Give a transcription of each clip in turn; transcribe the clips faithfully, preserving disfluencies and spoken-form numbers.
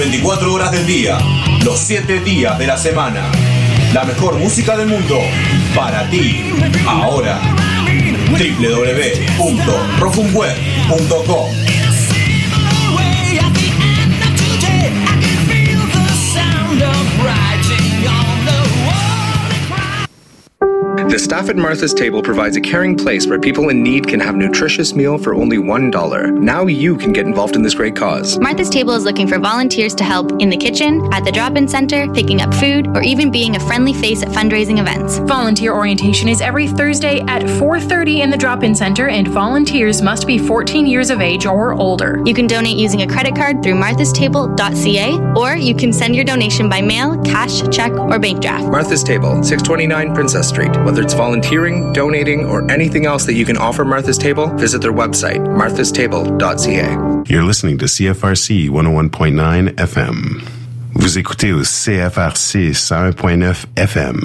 veinticuatro horas del día, los siete días de la semana. La mejor música del mundo para ti. Ahora, doble u doble u doble u punto rofumweb punto com. The staff at Martha's Table provides a caring place where people in need can have a nutritious meal for only one dollar. Now you can get involved in this great cause. Martha's Table is looking for volunteers to help in the kitchen, at the drop-in center, picking up food, or even being a friendly face at fundraising events. Volunteer orientation is every Thursday at four thirty in the drop-in center, and volunteers must be fourteen years of age or older. You can donate using a credit card through marthas table dot c a, or you can send your donation by mail, cash, check, or bank draft. Martha's Table, six twenty-nine Princess Street. Whether it's volunteering, donating, or anything else that you can offer Martha's Table, visit their website, marthas table dot c a. You're listening to C F R C one oh one point nine F M. Vous écoutez au C F R C one oh one point nine F M.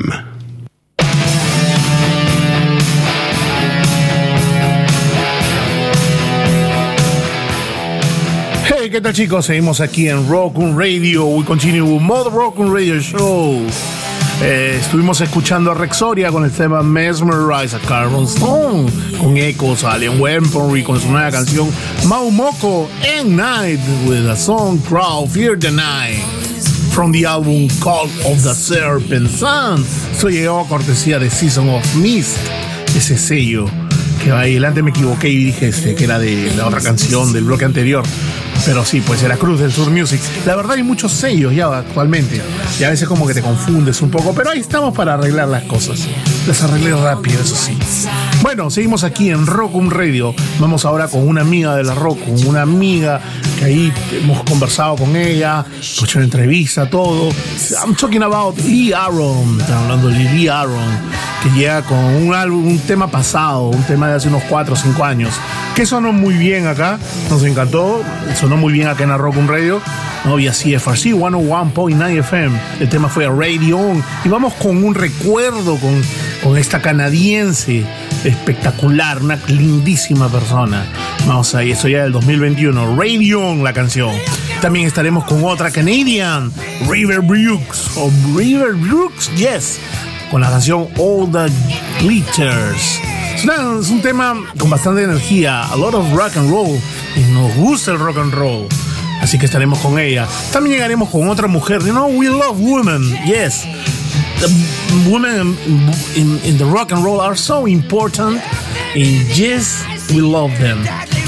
Hey, ¿qué tal, chicos? Seguimos aquí en Rock'n Radio. We continue with more Rock'n Radio Show. Eh, estuvimos escuchando a Rexoria con el tema Mesmerize, a Carbon Stone con Echoes, a Alien Weaponry con su nueva canción Mau Moko and Night with a song Crowd Fear the Night from the album Call of the Serpent Sun. Esto llegó a cortesía de Season of Mist, ese sello que ahí adelante me equivoqué y dije este, que era de la otra canción del bloque anterior. Pero sí, pues era Cruz del Sur Music. La verdad hay muchos sellos ya actualmente. Y a veces como que te confundes un poco. Pero ahí estamos para arreglar las cosas. Las arreglé rápido, eso sí. Bueno, seguimos aquí en Rock'n Radio. Vamos ahora con una amiga de la Rock'n. Una amiga que ahí hemos conversado con ella. Hemos hecho una entrevista, todo. I'm talking about Lee Aaron. Estamos hablando de Lee Aaron. Que llega con un álbum, un tema pasado. Un tema de hace unos cuatro o cinco años. Que sonó muy bien acá. Nos encantó. Sonó muy bien acá en la Rock'n Radio. No había C F R C one oh one point nine F M. El tema fue Radio On. Y vamos con un recuerdo con, con esta canadiense espectacular, una lindísima persona. Vamos ahí, eso ya del dos mil veintiuno. Radio On, la canción. También estaremos con otra Canadian, River Brooks. O River Brooks, yes. Con la canción All the Glitters. Es, una, es un tema con bastante energía. A lot of rock and roll. Y nos gusta el rock and roll. Así que estaremos con ella. También llegaremos con otra mujer. You know, we love women. Yes. The women in, in, in the rock and roll are so important. And yes, we love them.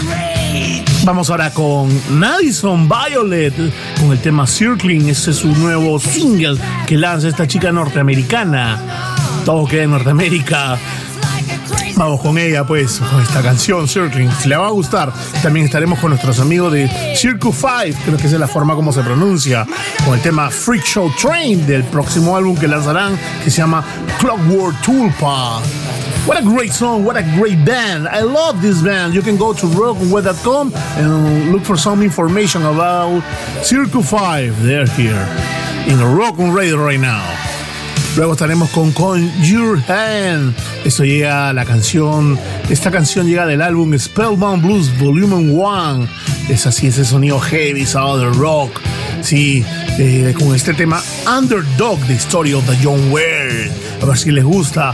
Vamos ahora con Madison Violet. Con el tema Circling. Este es su nuevo single que lanza esta chica norteamericana. Todo queda en Norteamérica. Vamos con ella, pues, con esta canción, Circling. Si le va a gustar, también estaremos con nuestros amigos de Circle five, creo que esa es la forma como se pronuncia, con el tema Freak Show Train del próximo álbum que lanzarán, que se llama Clockwork Tulpa. What a great song, what a great band. I love this band. You can go to rocknweb dot com and look for some information about Circle five. They're here in the Rock'n Radio right now. Luego estaremos con Con Your Hand. Esto llega la canción. Esta canción llega del álbum Spellbound Blues Volume one. Es así, ese sonido heavy, Southern rock. Sí, eh, con este tema Underdog, The Story of the Young World. A ver si les gusta.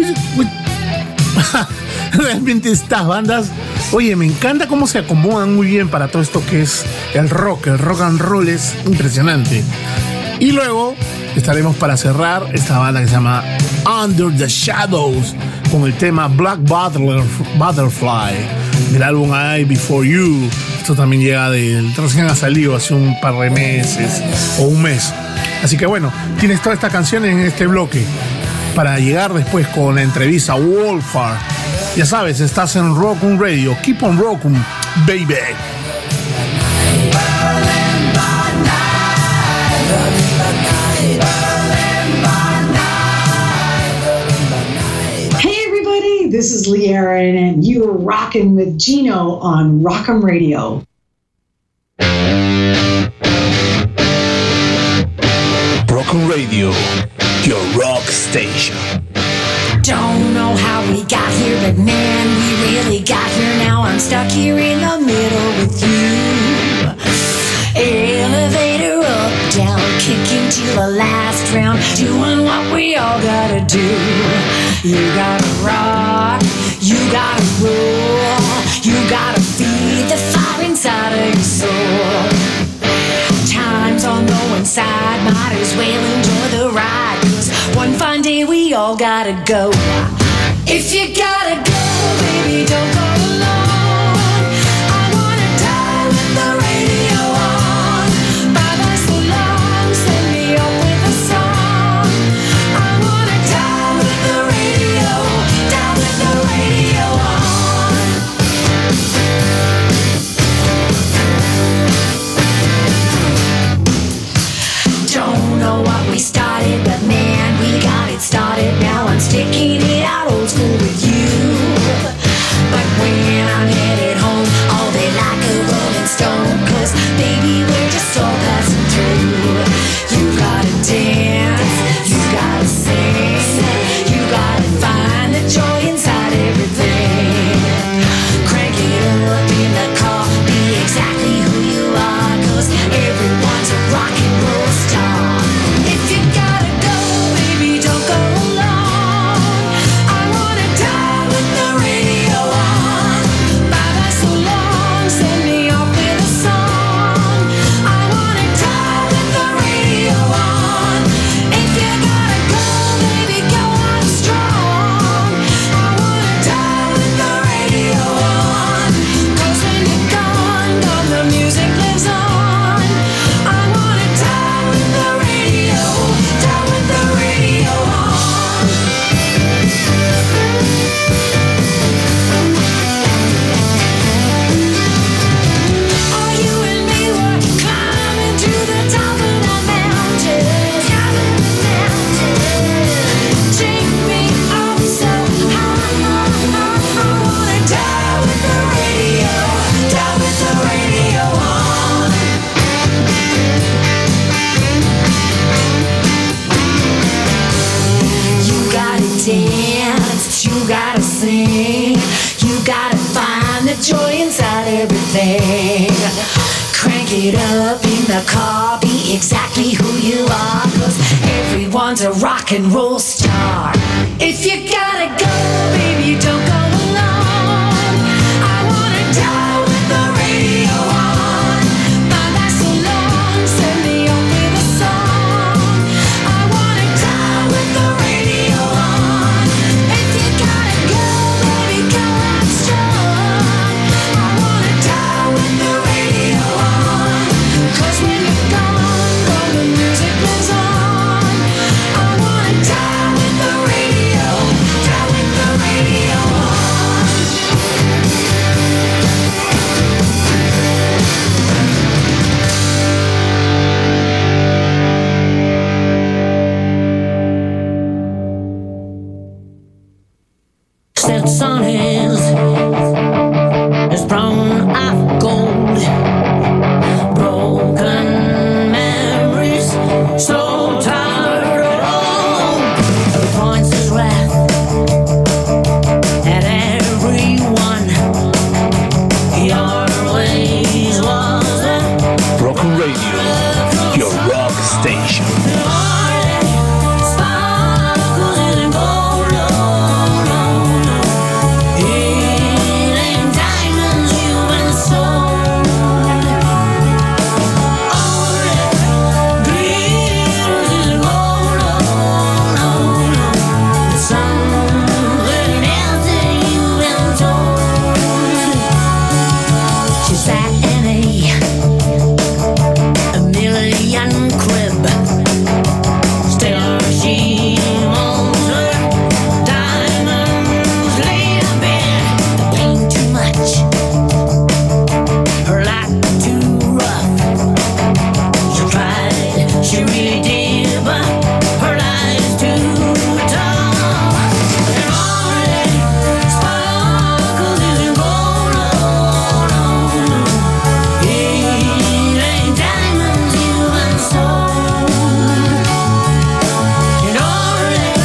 Realmente estas bandas, oye, me encanta cómo se acomodan muy bien para todo esto que es el rock. El rock and roll es impresionante. Y luego estaremos para cerrar esta banda que se llama Under the Shadows con el tema Black Butterfly del álbum I Before You. Esto también llega del recién ha salido hace un par de meses o un mes. Así que bueno, tienes todas estas canciones en este bloque para llegar después con la entrevista Wolfar. Ya sabes, estás en Rock'n Radio. Keep on rockin', baby. This is Lee Aaron, and you are rocking with Gino on Rock'em Radio. Rock'em Radio, your rock station. Don't know how we got here, but man, we really got here. Now I'm stuck here in the middle with you. Elevator down, kicking to the last round, doing what we all gotta do. You gotta rock, you gotta roll, you gotta feed the fire inside of your soul. Time's on no one's side, might as well enjoy the ride, 'cause one fine day we all gotta go. If you gotta go, baby, don't go alone. I wanna die with the radio on. Bye bye so long, send me up with a song. I wanna die with the radio, die with the radio on. Don't know what we started, but man, we got it started. Now I'm sticking it out old school with you. But when I'm headed home, I'll be like a rolling stone, 'cause baby, we're just all passing through. You gotta dance, you gotta sing, you gotta find the joy inside everything. Crank it up in the car, be exactly who you are, 'cause everyone's a rock and roll star. If you gotta go, baby, don't go alone. I wanna die with the radio on. Bye bye so long, send me off with a song. I wanna die with the radio on. If you gotta go, baby, go on strong. I wanna die with the radio on, 'cause when you're gone, gone, the music lives on. I wanna die with the radio, die with the radio on. Oh, you and me were climbing to the top of the mountain, top of the mountain. Take me up so high. I wanna die with the radio, die with the radio on. You gotta dance, you gotta sing, you gotta find the joy inside everything. Crank it up in the car, be exactly who you are, 'cause everyone's a rock and roll star. If you gotta go, baby, don't go alone. I wanna die with the radio on. Bye bye so long, send me up with a song. I wanna die with the radio on. If you gotta go, baby, go out strong. I wanna die with the radio on, 'cause when you're gone, gone, the music lives on. I wanna die with the radio, die with the radio on. Said sun is is brown of gold, broken memories, so tired of all. He points his wrath at everyone. He always was a Broken Radio, your rock station. sparkles in gold. Oh, no, no. It ain't diamonds you've been sold. All that glitters is gold. Oh, no, no. It's something else that you've been told. She sat in a a million crib. Still she owns her diamonds laid up in the paint too much, her life too rough. She tried, she really did, but her life's too tough. And all that sparkles isn't gold. Oh, no, no. It ain't diamonds you've been sold. And all that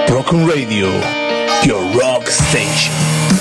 Rock on Radio, your rock station.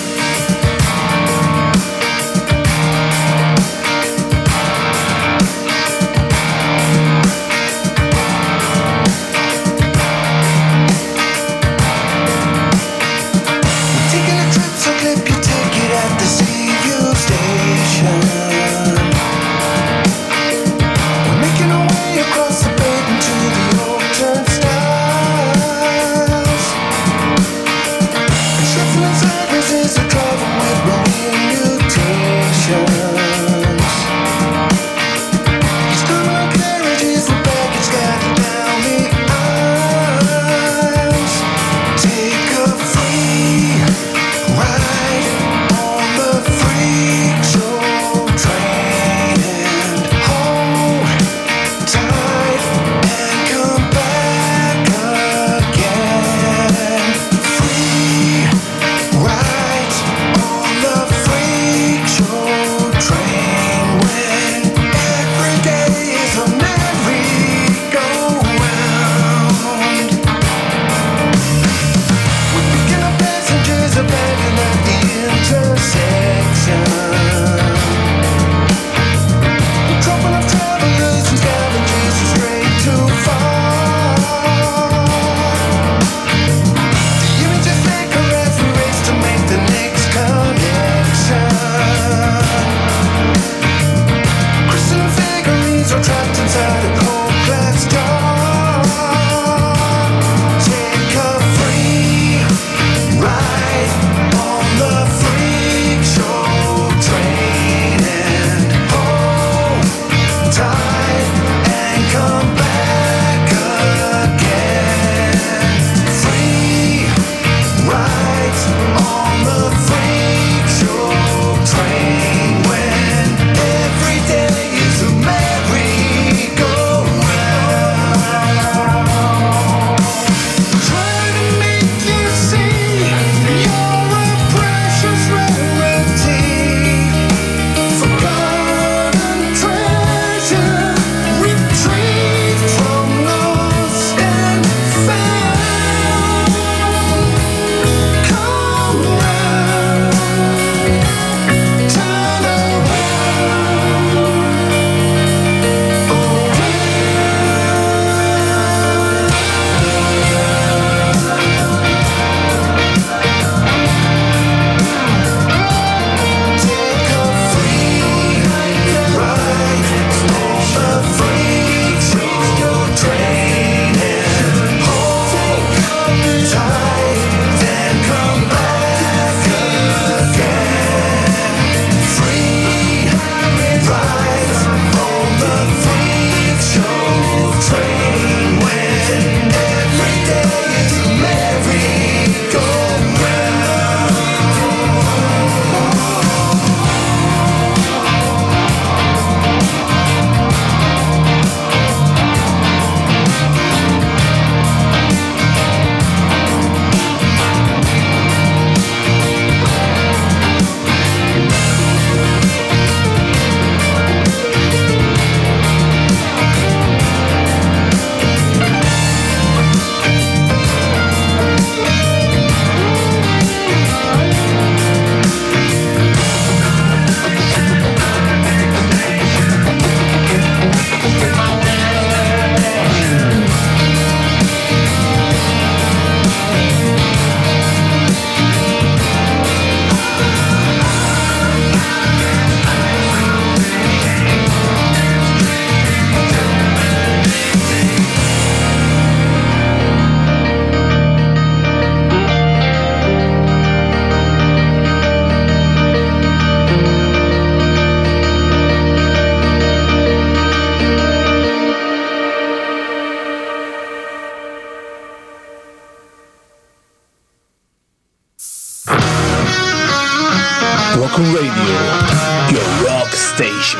Rock on Radio, your rock station.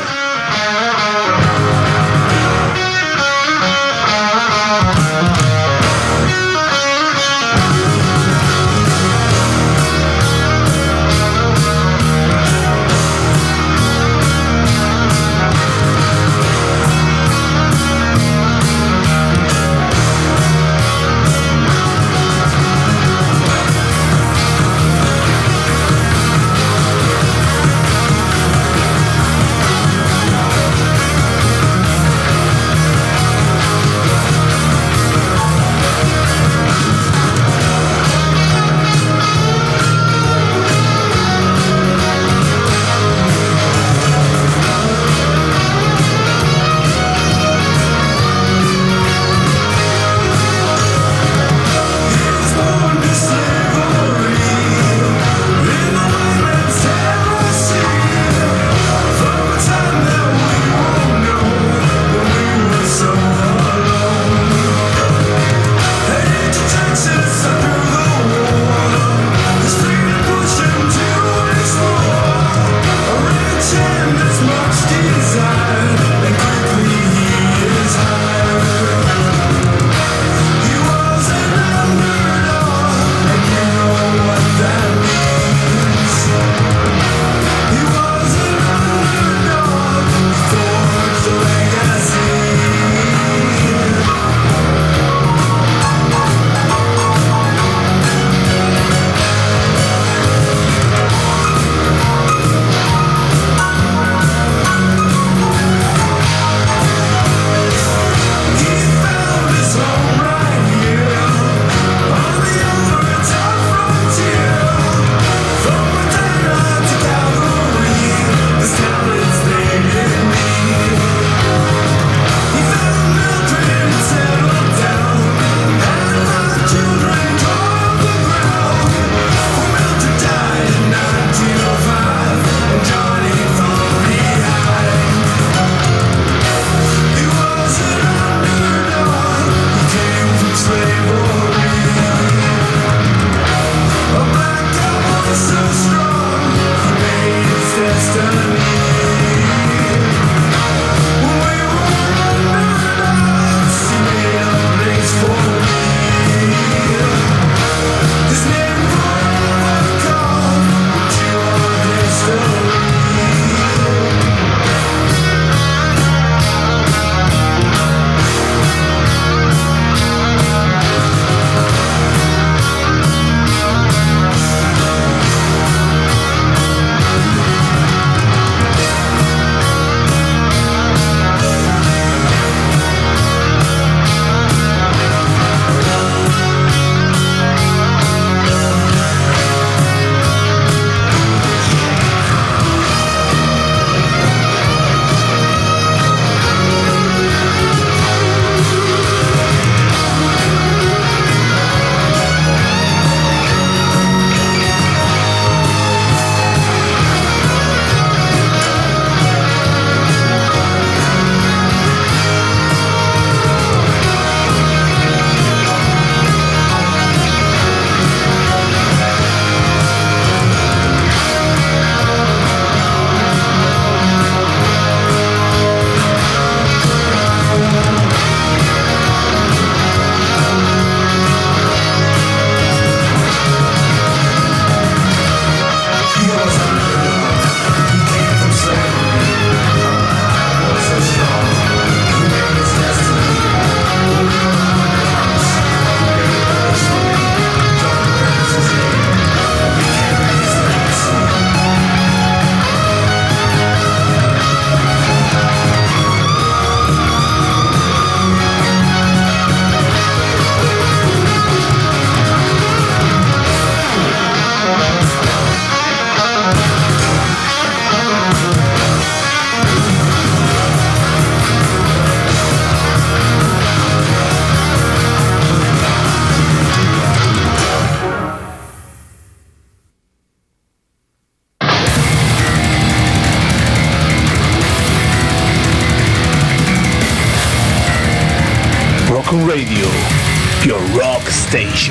Station.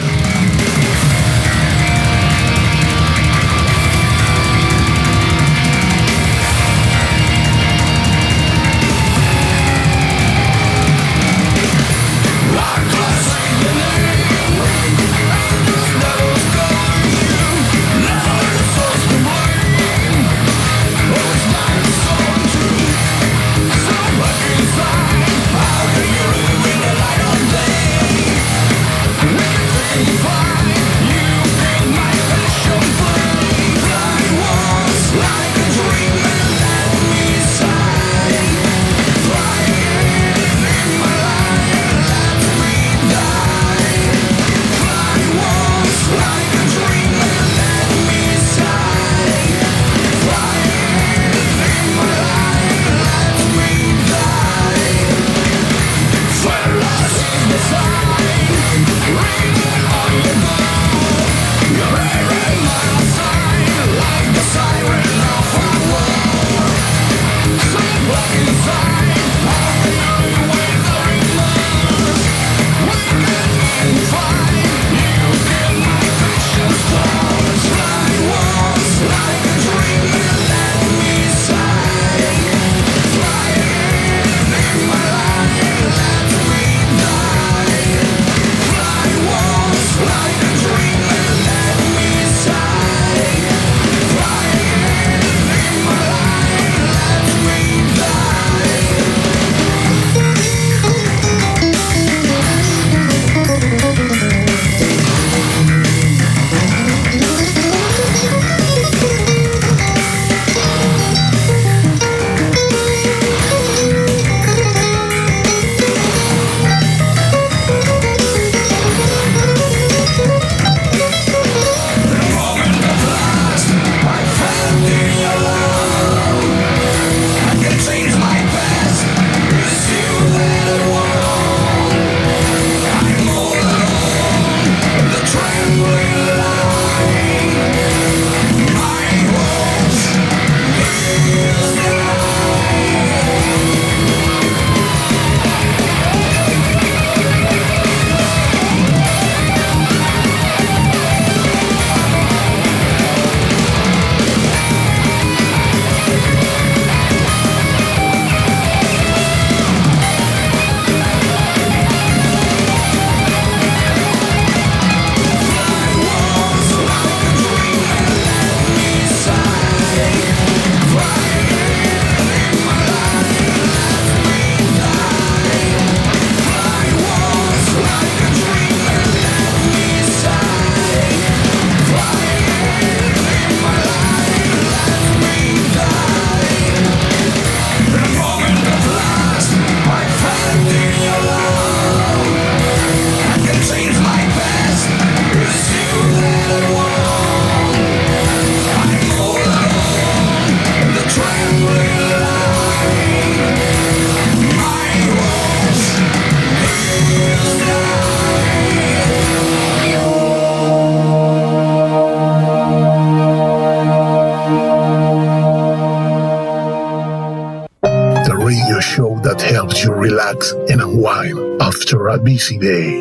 that helps you relax and unwind after a busy day.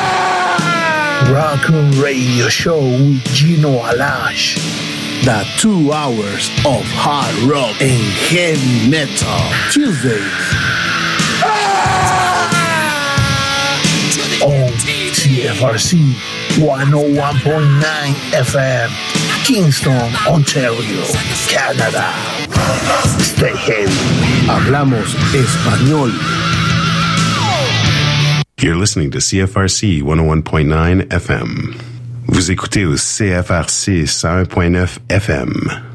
Rock'n Radio Show with Gino Alash. The two hours of hard rock and heavy metal. Tuesdays. On C F R C one oh one point nine F M, Kingston, Ontario, Canada. Stay heavy. Hablamos español. You're listening to C F R C one oh one point nine F M. Vous écoutez au C F R C one oh one point nine F M.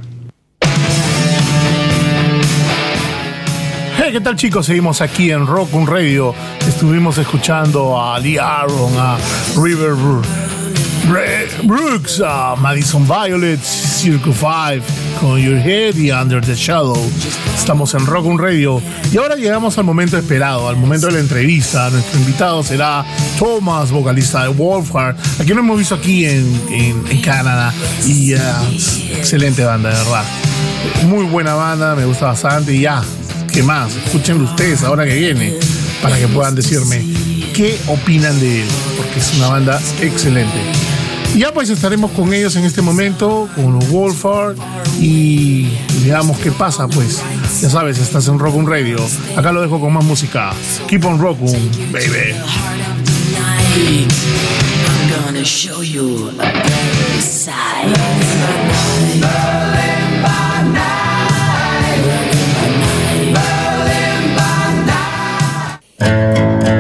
Hey, ¿qué tal, chicos? Seguimos aquí en Rock'n Radio. Estuvimos escuchando a Lee Aaron, a River Brooks, a Madison Violet, Circle five, con Your Head y Under the Shadow. Estamos en Rock'n Radio. Y ahora llegamos al momento esperado, al momento de la entrevista. Nuestro invitado será Thomas, vocalista de Wolfheart, a quien lo hemos visto aquí en, en, en Canadá. Y uh, excelente banda, de verdad. Muy buena banda, me gusta bastante. Y ya, ¿qué más? Escúchenlo ustedes ahora que viene, para que puedan decirme qué opinan de él, porque es una banda excelente. Y ya pues estaremos con ellos en este momento, con los Wolford, y veamos qué pasa, pues. Ya sabes, estás en Rock on Radio. Acá lo dejo con más música. Keep on rockin', baby. I'm gonna show you a better side. Berlin by night. Berlin by night. Berlin by night.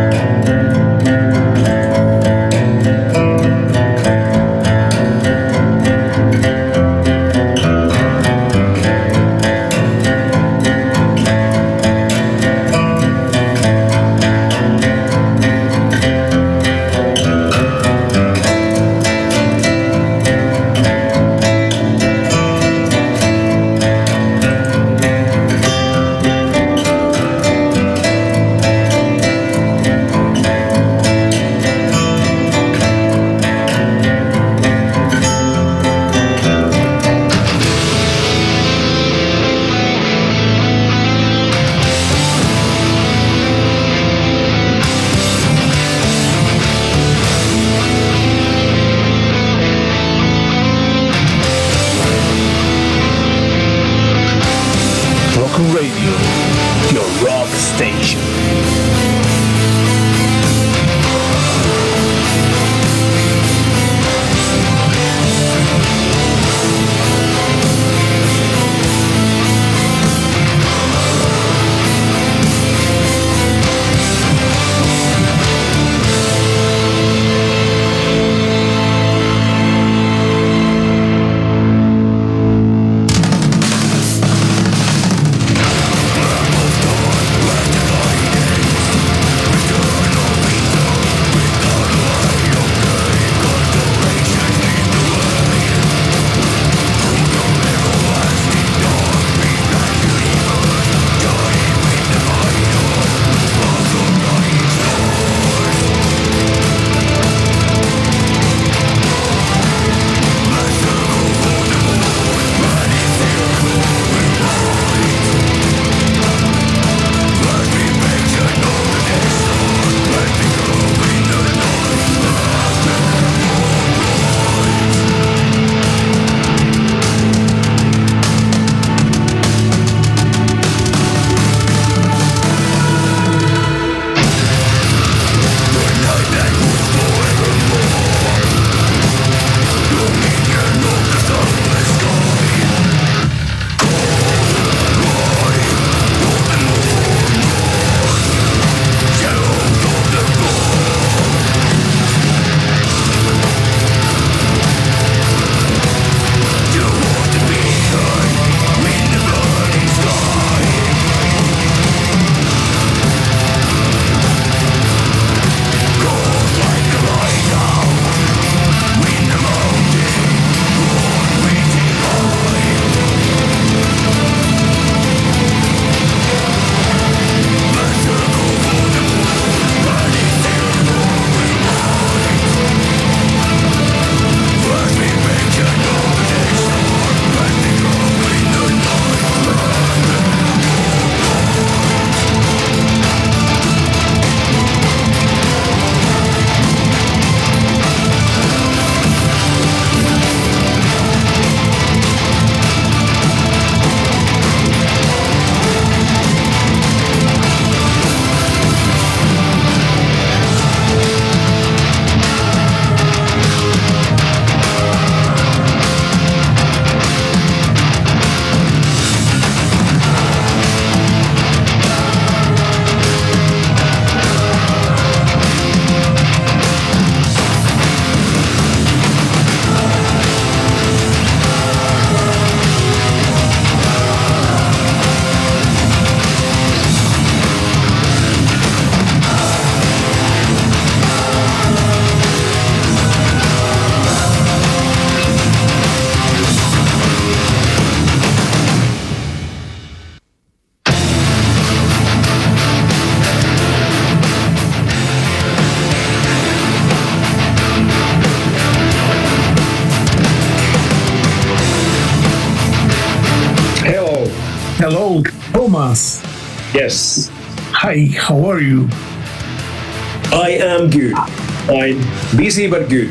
Hello, Thomas. Yes. Hi, how are you? I am good. I'm busy but good.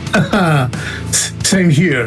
Same here.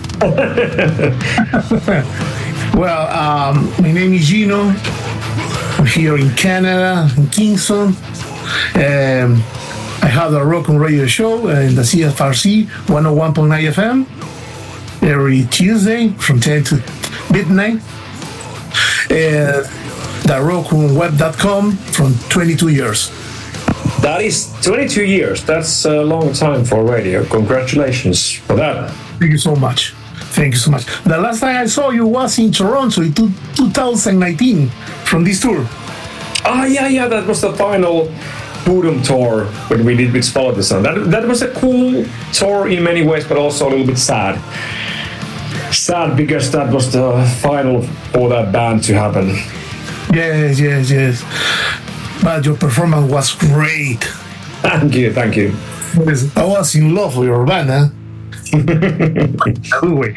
Well, um, my name is Gino. I'm here in Canada, in Kingston. Um, I have a rock and radio show in the C F R C one oh one point nine F M every Tuesday from ten to midnight. And the rock and web dot com from twenty-two years. That is twenty-two years. That's a long time for radio. Congratulations for that. Thank you so much. Thank you so much. The last time I saw you was in Toronto in two, twenty nineteen from this tour. Ah, yeah, yeah. That was the final Bodom tour that we did with Spalterson. That that was a cool tour in many ways, but also a little bit sad. Sad because that was the final for that band to happen. Yes, yes, yes. But your performance was great. Thank you, thank you. I was in love with your band, huh? Anyway.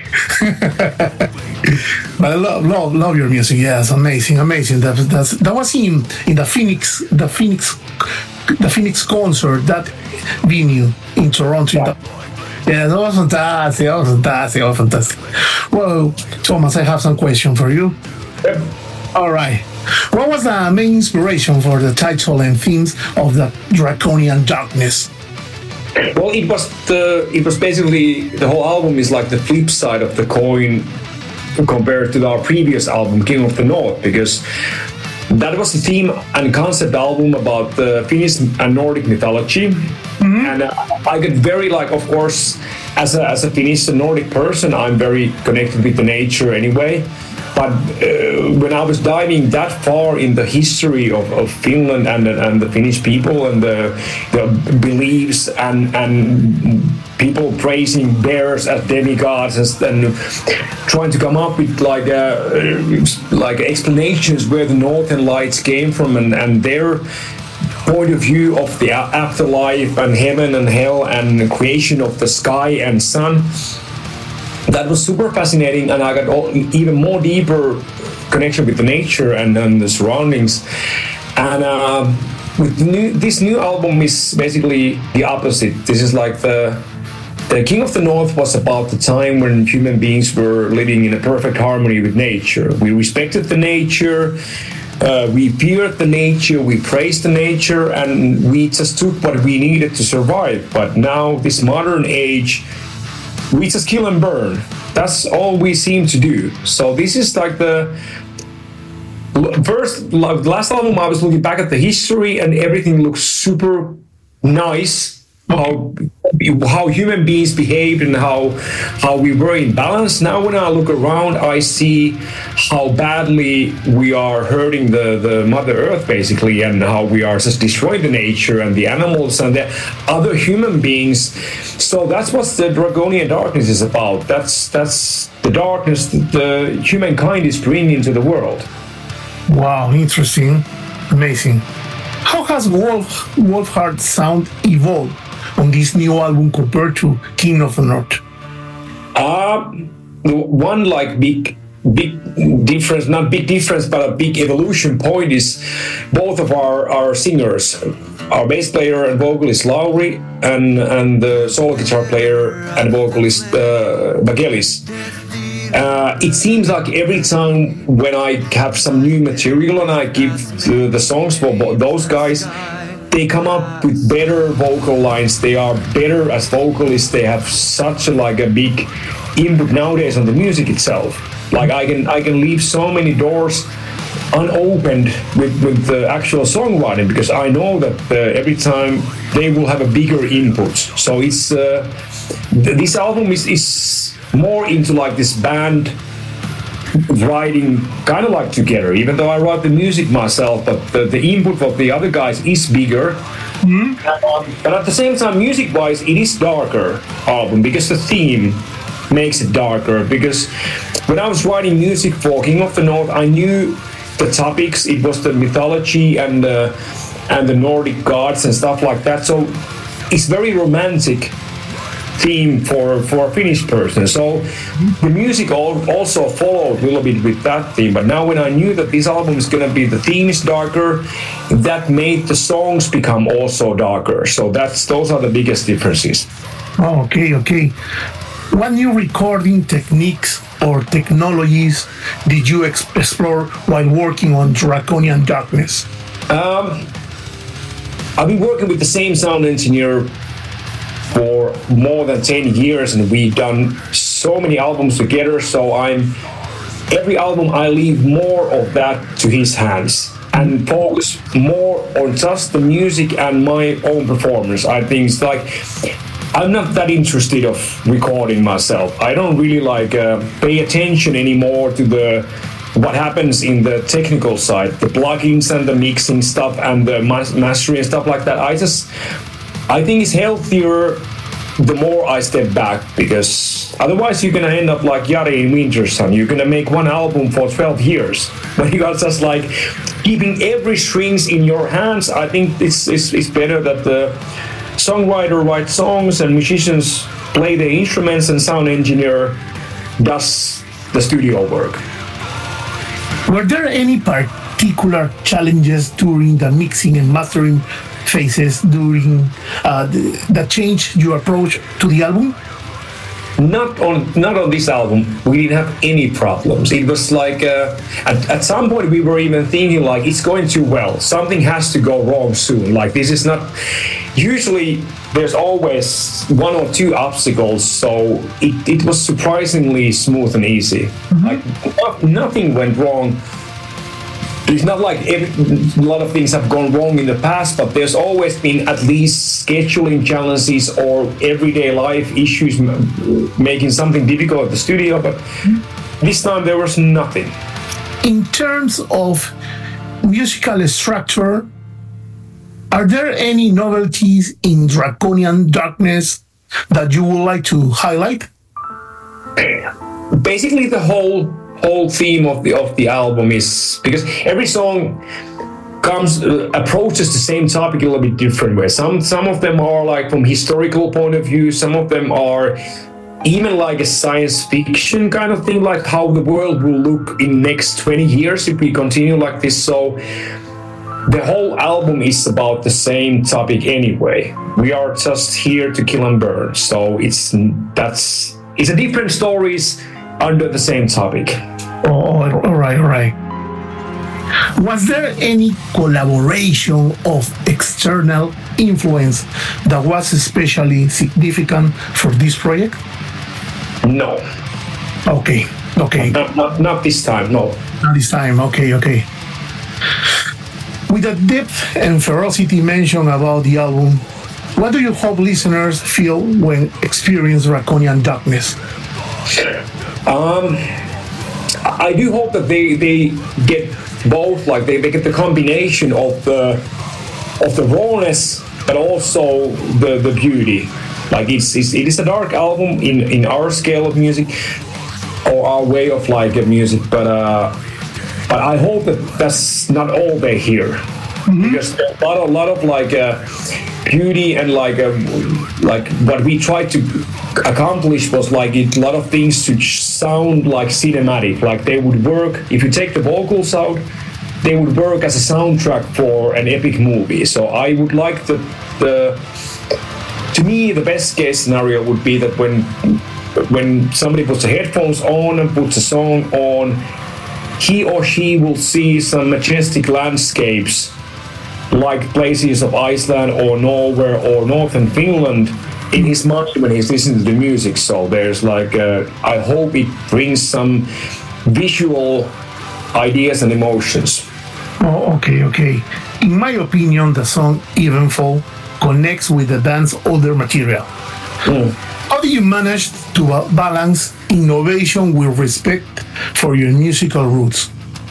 But I love, love, love your music. Yes, amazing, amazing. That that's, that was in in the Phoenix, the Phoenix, the Phoenix concert, that venue in Toronto. Yeah, yeah, that was fantastic. That was fantastic. That was fantastic. Well, Thomas, I have some question for you. Yep. All right. What was the main inspiration for the title and themes of the Draconian Darkness? Well, it was the it was basically the whole album is like the flip side of the coin compared to our previous album, King of the North, because that was the theme and concept album about the Finnish and Nordic mythology. Mm-hmm. And uh, I get very like, of course, as a as a Finnish and Nordic person, I'm very connected with the nature anyway. But uh, when I was diving that far in the history of, of Finland and and the Finnish people and the, the beliefs and and people praising bears as demigods and, and trying to come up with like uh, like explanations where the Northern Lights came from and, and their point of view of the afterlife and heaven and hell and creation of the sky and sun. That was super fascinating, and I got all, even more deeper connection with the nature and, and the surroundings. And uh, with the new, this new album is basically the opposite. This is like the the King of the North was about the time when human beings were living in a perfect harmony with nature. We respected the nature, uh, we feared the nature, we praised the nature, and we just took what we needed to survive. But now, this modern age, we just kill and burn. That's all we seem to do. So this is like the first, last album, I was looking back at the history and everything looks super nice. How how human beings behaved and how how we were in balance. Now when I look around, I see how badly we are hurting the, the Mother Earth basically, and how we are just destroying the nature and the animals and the other human beings. So that's what the Draconian Darkness is about. That's that's the darkness that the humankind is bringing into the world. Wow, interesting, amazing. How has Wolf Wolfheart sound evolved on this new album compared to King of the North? Uh, one like big big difference, not big difference, but a big evolution point is both of our, our singers, our bass player and vocalist Lauri and, and the solo guitar player and vocalist uh, Vagelis. Uh, it seems like every time when I have some new material and I give the, the songs for those guys, they come up with better vocal lines. They are better as vocalists. They have such a, like a big input nowadays on the music itself. Like I can I can leave so many doors unopened with, with the actual songwriting because I know that uh, every time they will have a bigger input. So it's uh, th- this album is, is more into like this band writing kind of like together, even though I write the music myself, but the, the input of the other guys is bigger. Mm-hmm. Um, but at the same time, music-wise, it is darker album because the theme makes it darker. Because when I was writing music for King of the North, I knew the topics. It was the mythology and the and the Nordic gods and stuff like that. So it's very romantic theme for, for a Finnish person. So the music all, also followed a little bit with that theme. But now when I knew that this album is going to be, the theme is darker, that made the songs become also darker. So that's those are the biggest differences. Oh, okay, okay. What new recording techniques or technologies did you ex- explore while working on Draconian Darkness? Um, I've been working with the same sound engineer for more than ten years, and we've done so many albums together. So I'm every album I leave more of that to his hands and focus more on just the music and my own performance. I think it's like I'm not that interested of recording myself. I don't really like uh, pay attention anymore to the what happens in the technical side, the plugins and the mixing stuff and the mas- mastering and stuff like that. I just I think it's healthier the more I step back, because otherwise you're gonna end up like Jari in Wintersun. You're gonna make one album for twelve years. When you are just like keeping every strings in your hands, I think it's it's, it's better that the songwriter writes songs and musicians play the instruments and sound engineer does the studio work. Were there any particular challenges during the mixing and mastering phases during uh, the, that changed your approach to the album? Not on not on this album. We didn't have any problems. It was like uh, at, at some point we were even thinking like it's going too well. Something has to go wrong soon. Like this is not. Usually there's always one or two obstacles. So it, it was surprisingly smooth and easy. Mm-hmm. Like no, nothing went wrong. It's not like every, a lot of things have gone wrong in the past, but there's always been at least scheduling challenges or everyday life issues m- making something difficult at the studio, but this time there was nothing. In terms of musical structure, are there any novelties in Draconian Darkness that you would like to highlight? Basically the whole whole theme of the of the album is because every song comes uh, approaches the same topic a little bit different way. Some some of them are like from historical point of view. Some of them are even like a science fiction kind of thing, like how the world will look in next twenty years if we continue like this. So the whole album is about the same topic anyway. We are just here to kill and burn. So it's that's it's a different stories under the same topic. Oh, all right, all right. Was there any collaboration of external influence that was especially significant for this project? No. Okay, okay. Not, not, not this time, no. Not this time, okay, okay. With the depth and ferocity mentioned about the album, what do you hope listeners feel when experience Draconian Darkness? Um, I do hope that they, they get both, like they, they get the combination of the of the rawness, but also the, the beauty. Like it's, it's it is a dark album in, in our scale of music or our way of like music, but uh, but I hope that that's not all they hear, mm-hmm. because there's a lot a lot of like uh, beauty and like uh, like what we tried to accomplish was like a lot of things to sound like cinematic, like they would work if you take the vocals out, they would work as a soundtrack for an epic movie. So I would like the the to me the best case scenario would be that when when somebody puts the headphones on and puts a song on, he or she will see some majestic landscapes like places of Iceland or Norway or northern Finland in his mind when he's listening to the music. So there's like, uh, I hope it brings some visual ideas and emotions. Oh, okay, okay. In my opinion, the song Evenfall connects with the band's older material. Mm. How do you manage to balance innovation with respect for your musical roots?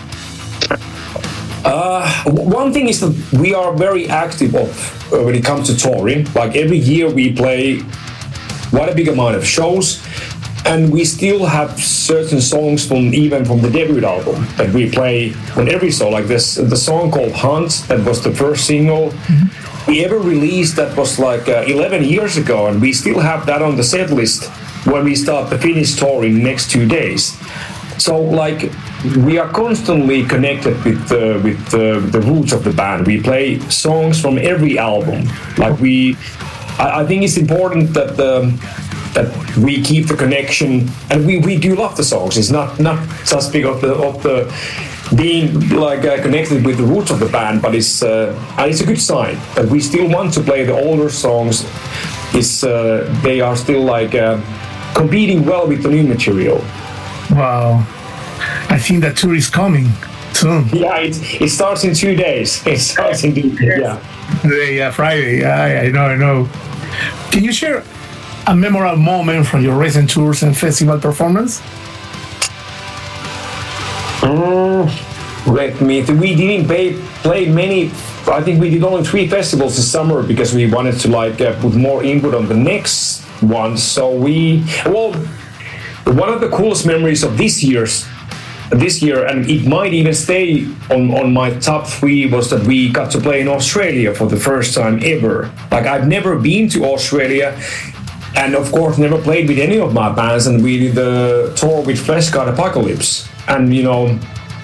Uh, one thing is that we are very active of, uh, when it comes to touring. Like every year we play quite a big amount of shows, and we still have certain songs from even from the debut album that we play on every show. Like this, the song called Hunt, that was the first single. Mm-hmm. we ever released that was like uh, eleven years ago, and we still have that on the set list when we start the Finnish tour in next two days. So like we are constantly connected with the with the, the roots of the band. We play songs from every album. Like we, I, I think it's important that the that we keep the connection, and we, we do love the songs. It's not not just because of the of the being like uh, connected with the roots of the band, but it's uh, and it's a good sign that we still want to play the older songs. Is uh, they are still like uh, competing well with the new material. Wow, I think that tour is coming soon. Yeah, it, it starts in two days. It starts in two days. Yeah. Yeah, Friday. Yeah, I know, I know. Can you share a memorable moment from your recent tours and festival performance? Mm, let me. We didn't play, play many. I think we did only three festivals this summer because we wanted to like uh, put more input on the next one. So we well, one of the coolest memories of this year's this year, and it might even stay on, on my top three, was that we got to play in Australia for the first time ever. Like I've never been to Australia, and of course never played with any of my bands, and we did the tour with Flesh God Apocalypse. And you know,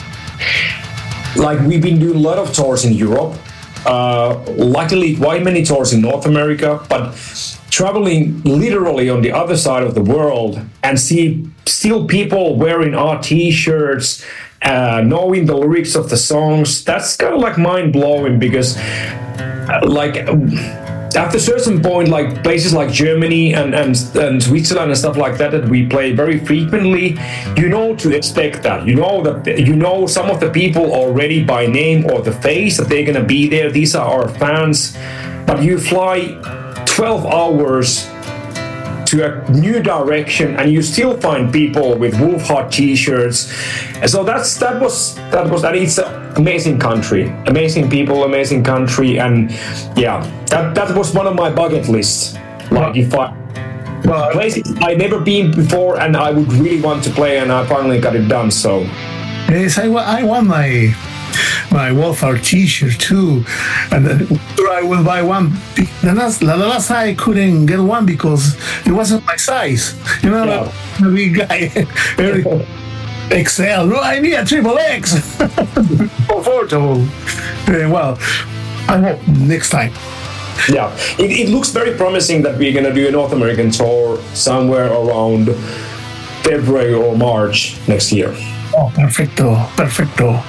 like we've been doing a lot of tours in Europe, uh, luckily quite many tours in North America, but traveling literally on the other side of the world and see still people wearing our t-shirts, uh, knowing the lyrics of the songs, that's kind of like mind-blowing, because uh, like after a certain point, like places like Germany and, and, and Switzerland and stuff like that that we play very frequently, you know to expect that. You know that you know some of the people already by name or the face that they're gonna be there. These are our fans, but you fly twelve hours to a new direction, and you still find people with Wolfheart t-shirts. And so that's that was that was and it's an amazing country, amazing people, amazing country, and yeah, that that was one of my bucket lists. Like if I well, places I'd never been before, and I would really want to play, and I finally got it done. So yes, I, I want my my Wolfheart t-shirt too, and then I will buy one. The last, the last time I couldn't get one because it wasn't my size. You know, yeah. The big guy, very X L. No, I need a triple X. Comfortable. Uh, well, I hope next time. Yeah, it, it looks very promising that we're gonna do a North American tour somewhere around February or March next year. Oh, perfecto, perfecto.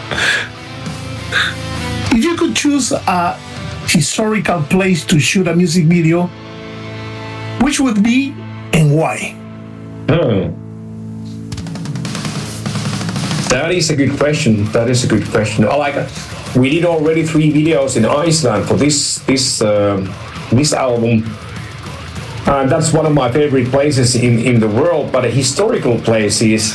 If you could choose a historical place to shoot a music video, which would be and why? Hmm. That is a good question. That is a good question. I like it. We did already three videos in Iceland for this this uh, this album. And that's one of my favorite places in, in the world. But a historical place is.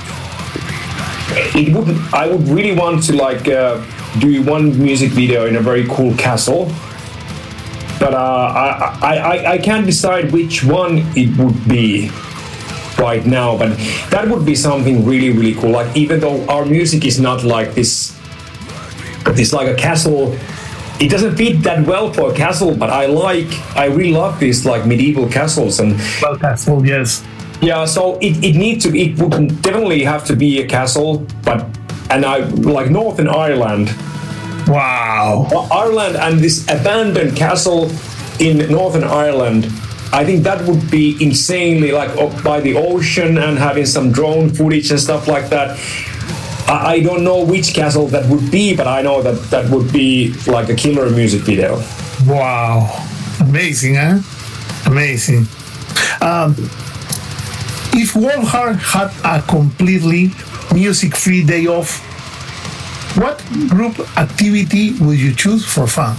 It would. I would really want to like. Uh, do one music video in a very cool castle, but uh, I, I, I can't decide which one it would be right now, but that would be something really, really cool. Like, even though our music is not like this, this like a castle, it doesn't fit that well for a castle, but I like, I really love these like medieval castles. And well, castle, yes. Yeah, so it, it needs to, it would definitely have to be a castle, but and I like Northern Ireland. Wow. Ireland and this abandoned castle in Northern Ireland. I think that would be insanely like up by the ocean and having some drone footage and stuff like that. I, I don't know which castle that would be, but I know that that would be like a killer music video. Wow. Amazing, huh? Amazing. Um, if Wolfheart had a completely music-free day off, what group activity would you choose for fun?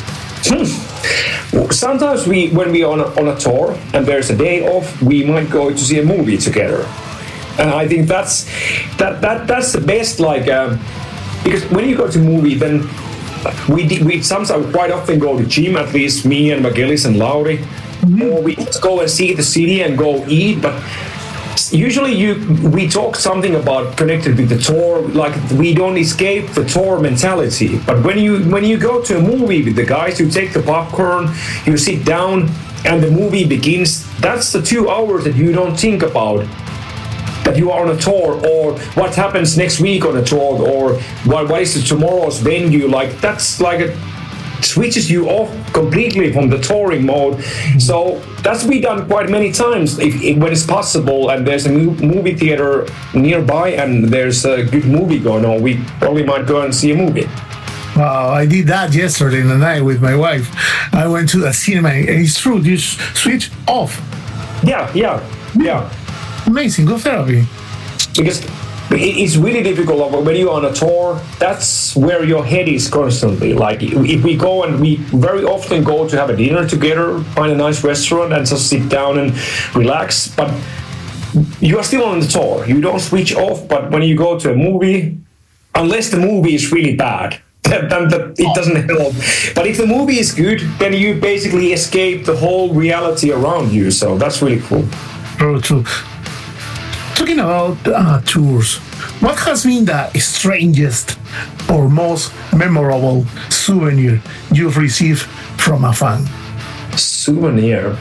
Hmm. Sometimes we, when we are on a, on a tour and there's a day off, we might go to see a movie together, and I think that's that that that's the best. Like, um, because when you go to a movie, then we we sometimes quite often go to gym. At least me and McGillis and Lauri, mm-hmm. or we just go and see the city and go eat, but. usually you we talk something about connected with the tour, like we don't escape the tour mentality. But when you when you go to a movie with the guys, you take the popcorn, you sit down, and the movie begins. That's the two hours that you don't think about that you are on a tour, or what happens next week on a tour, or what, what is the tomorrow's venue. Like that's like a switches you off completely from the touring mode. So that's been done quite many times if, if, when it's possible, and there's a new movie theater nearby and there's a good movie going on, we probably might go and see a movie. Wow, I did that yesterday in the night with my wife. I went to the cinema, and it's true, you switch off. Yeah, yeah, yeah. Amazing, good therapy. Because it's really difficult when you're on a tour. That's where your head is constantly. Like if we go and we very often go to have a dinner together, find a nice restaurant and just sit down and relax. But you are still on the tour. You don't switch off. But when you go to a movie, unless the movie is really bad, then that, it doesn't help. But if the movie is good, then you basically escape the whole reality around you. So that's really cool. True, true. Talking about uh, tours, what has been the strangest or most memorable souvenir you've received from a fan? Souvenir?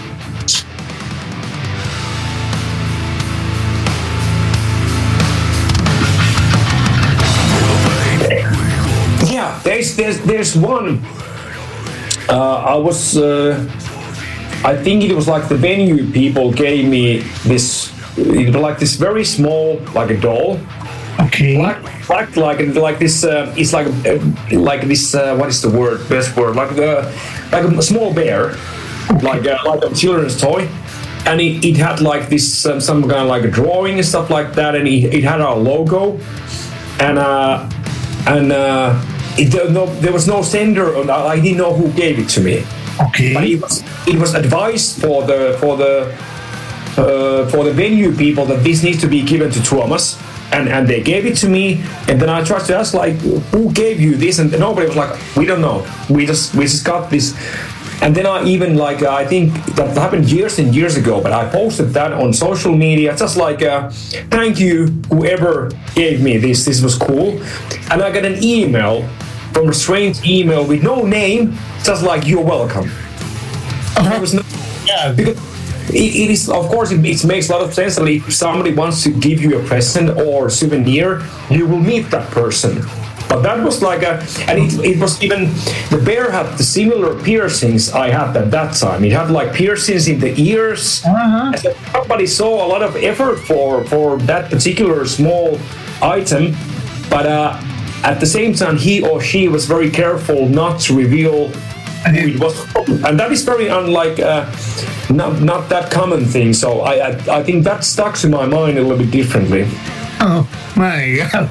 Yeah, there's there's there's one. Uh, I was, uh, I think it was like the venue people gave me this. It was like this very small, like a doll. Okay. Like, like, like, like this. Uh, it's like, uh, like this. Uh, what is the word? Best word? Like the, like a small bear, like a, like a children's toy, and it, it had like this um, some kind of like a drawing and stuff like that, and it, it had our logo, and uh, and uh, it, no, there was no sender, and I didn't know who gave it to me. Okay. But it was it was advice for the for the. Uh, for the venue people that this needs to be given to Tuomas, and, and they gave it to me, and then I tried to ask like, who gave you this, and nobody was like, we don't know, we just we just got this. And then I even like uh, I think that happened years and years ago, but I posted that on social media, just like uh, thank you whoever gave me this, this was cool. And I got an email from a strange email with no name, just like you're welcome. Uh-huh. There was no, yeah, because It, it is, of course, it, it makes a lot of sense that if somebody wants to give you a present or souvenir, you will meet that person. But that was like a, and it, it was even, the bear had the similar piercings I had at that time. It had like piercings in the ears. Uh-huh. So somebody saw a lot of effort for, for that particular small item, but uh, at the same time, he or she was very careful not to reveal who it was, and that is very unlike, uh, not not that common thing. So I, I I think that stuck to my mind a little bit differently. Oh my God!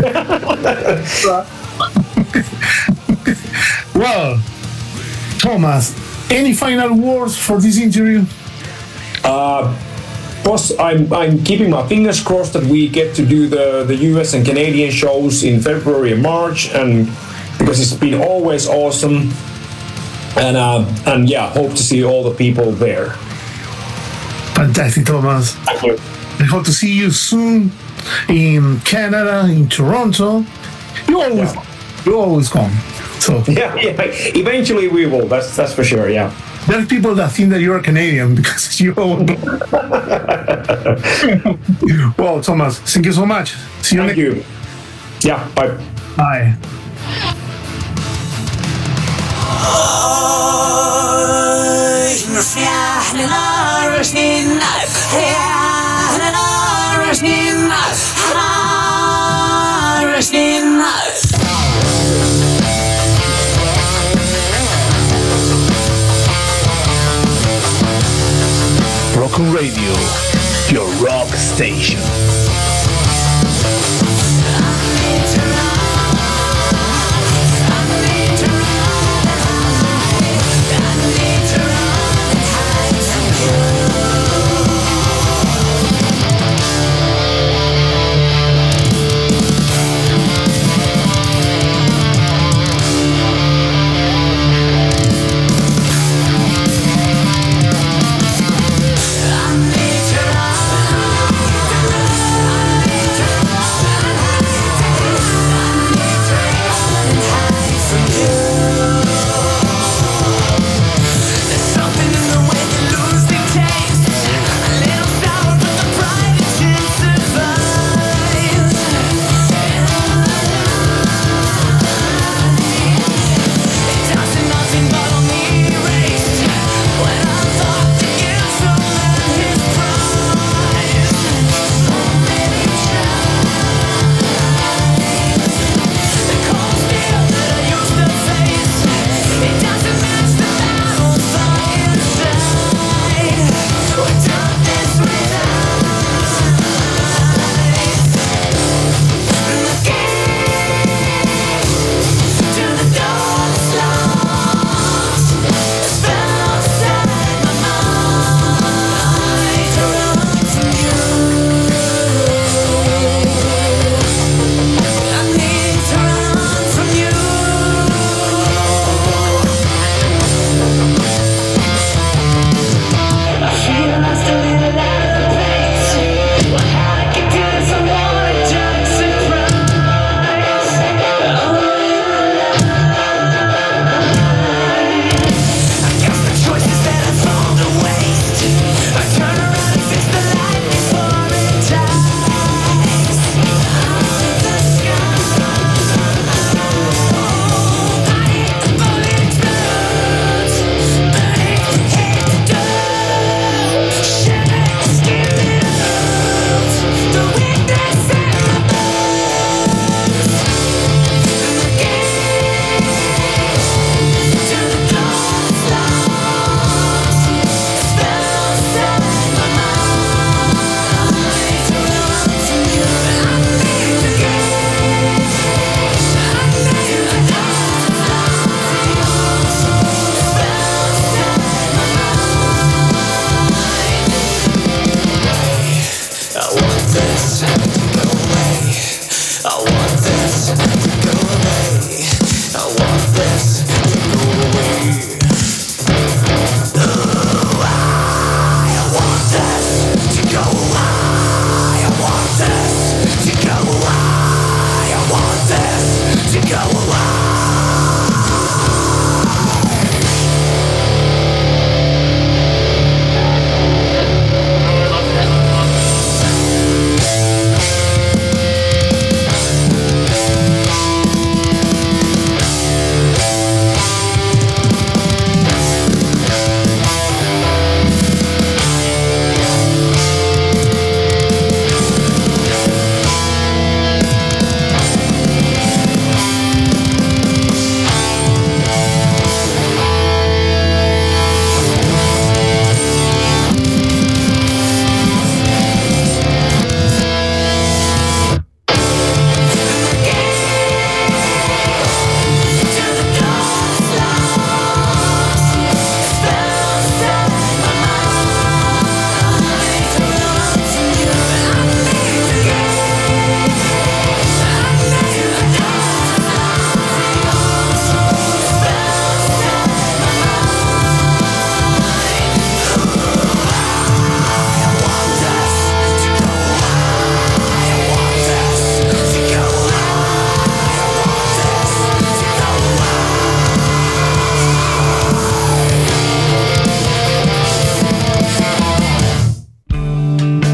Well, Thomas, any final words for this interview? Uh, boss, I'm I'm keeping my fingers crossed that we get to do the the U S and Canadian shows in February and March, and because it's been always awesome. And uh, and yeah, hope to see all the people there. Fantastic, Thomas. Thank you. I hope to see you soon in Canada, in Toronto. You always, yeah. you always come. So yeah, yeah. Eventually we will. That's that's for sure. Yeah. There are people that think that you're Canadian because you. Well, Thomas, thank you so much. See you. Thank next. you. Yeah. Bye. Bye. Rock Radio, your rock station.